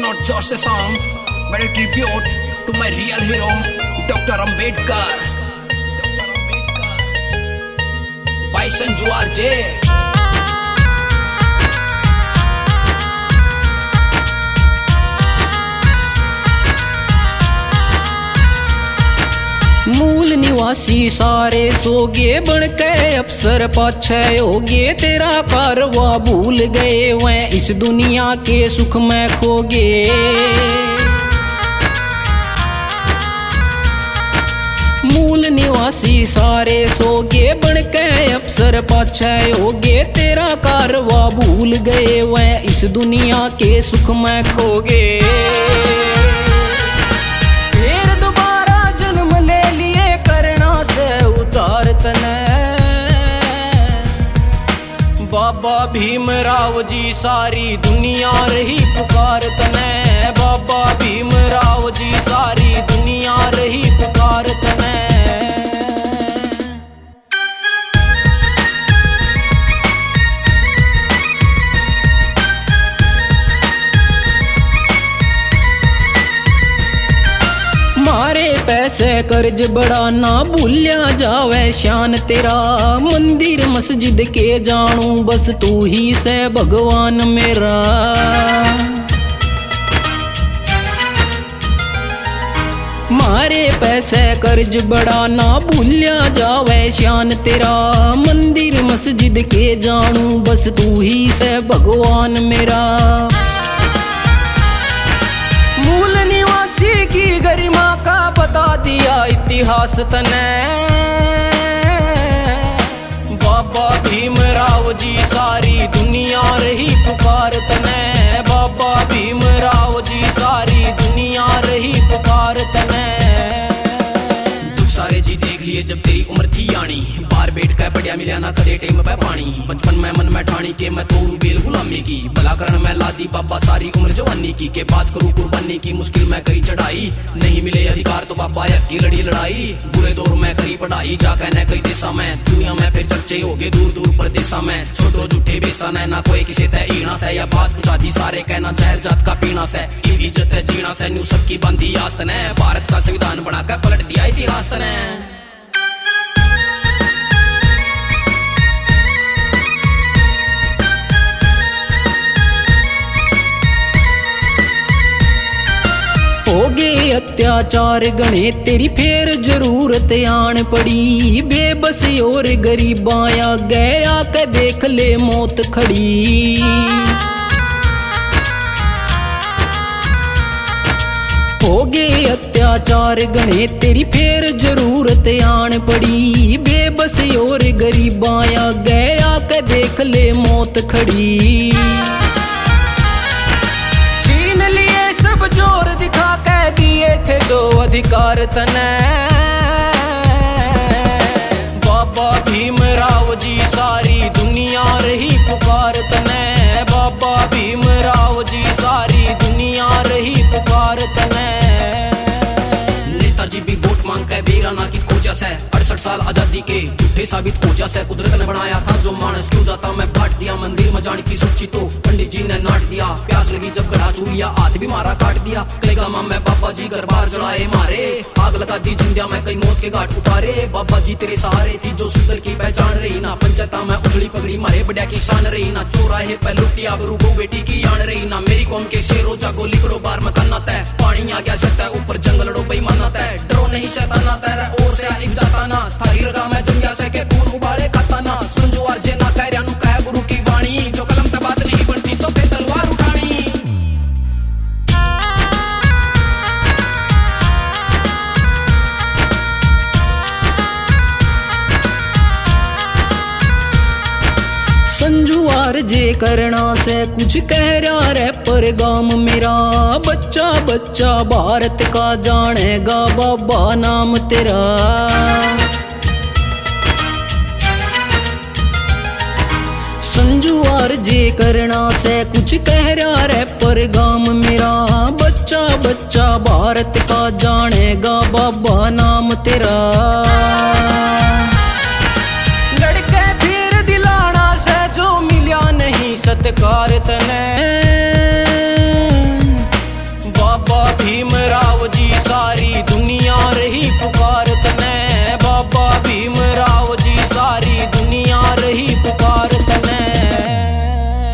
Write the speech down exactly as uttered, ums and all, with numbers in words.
not just a song, but a tribute to my real hero, Doctor Ambedkar. By Sanju R J. मूल निवासी सारे सोगे बन के अफसर पाछे होगे, तेरा कारवा भूल गए वह इस दुनिया के सुख में खोगे। मूल निवासी सारे सोगे बन के अफसर पाछे होगे, तेरा कारवा भूल गए वह इस दुनिया के सुख में खोगे। बाबा भीमराव जी सारी दुनिया रही पुकार तने, बाबा भीमराव जी सारी दुनिया रही पुकार तने। मारे पैसे कर्ज बड़ा ना भूलिया जावे शान तेरा, मंदिर मस्जिद के जानू बस तू ही से भगवान मेरा। मारे पैसे कर्ज बड़ा ना भूलिया जावे शान तेरा, मंदिर मस्जिद के जानू बस तू ही से भगवान मेरा। मूल निवासी की गरिमा का बता दिया इतिहास तने, बाबा भीमराव जी सारी दुनिया रही पुकार तने, बाबा भीमराव जी सारी दुनिया रही पुकार तने। दुख सारे जी देख लिए जब तेरी उम्र थी आनी, बार बैठ कर बढ़िया मिला ना कदे टेम पे पानी। बचपन में मन में ठानी के मैं तोड़ू बेल गुलामी की, भला करन मैं लादी बाबा सारी उम्र जवानी की। के बात करूं कुर्बानी की मुश्किल में करी चढ़ाई, नहीं मिले अधिकार तो बाबा की लड़ी लड़ाई। बुरे दौर में करी पढ़ाई जा कहने कई देशा में, दुनिया में फिर चर्चे हो गए दूर दूर प्रदेशा में। छोटो झूठे बेसा न ना कोई किसी तय ईना से, या बात पूछा दी सारे कहना जहर जात का पीना से। इज्जत है जीना से न्यू सबकी बंदी आस्त ने, भारत का संविधान बनाकर पलट दिया इतिहास ने। होगे अत्याचार गणे तेरी फेर जरूरत आन पड़ी, बेबस और गरीबां आ गया के देख ले मौत खड़ी। होगे अत्याचार गणे तेरी फेर जरूरत आन पड़ी, बेबस और गरीबां आ गया के देख ले मौत खड़ी। छीन लिए सब जोर दिखा के दिए थे जो अधिकार तने, बाबा भीमराव जी सारी दुनिया रही पुकार तने, बाबा भीमराव जी सारी दुनिया रही पुकार तने। नेताजी भी वोट मांग के वीराना की खोजा से, अड़सठ साल आजादी के झूठे साबित हो जा से। कुदरत ने बनाया था जो मानस क्यों जाता मैं बांट दिया, मंदिर में जाने की सोची तो पंडित जी ने नाट दिया। प्यास लगी जब गढ़ा छू लिया, हाथ भी मारा काट दिया। कलेगामा में बाबा जी दरबार जड़ाए मारे, आग लगा दी जिंदिया में कई मौत के घाट उतारे। बाबा जी तेरे सहारे थी जो सुंदर की पहचान रही ना, पंचायता में उछली पगड़ी मारे बड़िया की शान रही ना। चौराहे पे लुटिया रूबो बेटी की आन रही ना, मेरी कौम के शेरों जागो लिकड़ो बार मकाना तय। पानी आ गया सकता है ऊपर जंगल लड़ो बेईमाना तय, डरो नहीं शैताना तेरा और से एक जाता ना। थारी रगा में जंगिया से के खून उबाले खाता ना, संजू आर जे ना कह रहा कह गुरु की वाणी, जो कलम पे बात नहीं बनती तो फिर तलवार उठानी। संजू आर जे करना से कुछ कह रहा रे पर गाम मेरा, बच्चा बच्चा भारत का जानेगा बाबा नाम तेरा। संजू आर जे करना से कुछ कह रहा रे पर गाम मेरा, बच्चा बच्चा भारत का जानेगा बाबा नाम तेरा।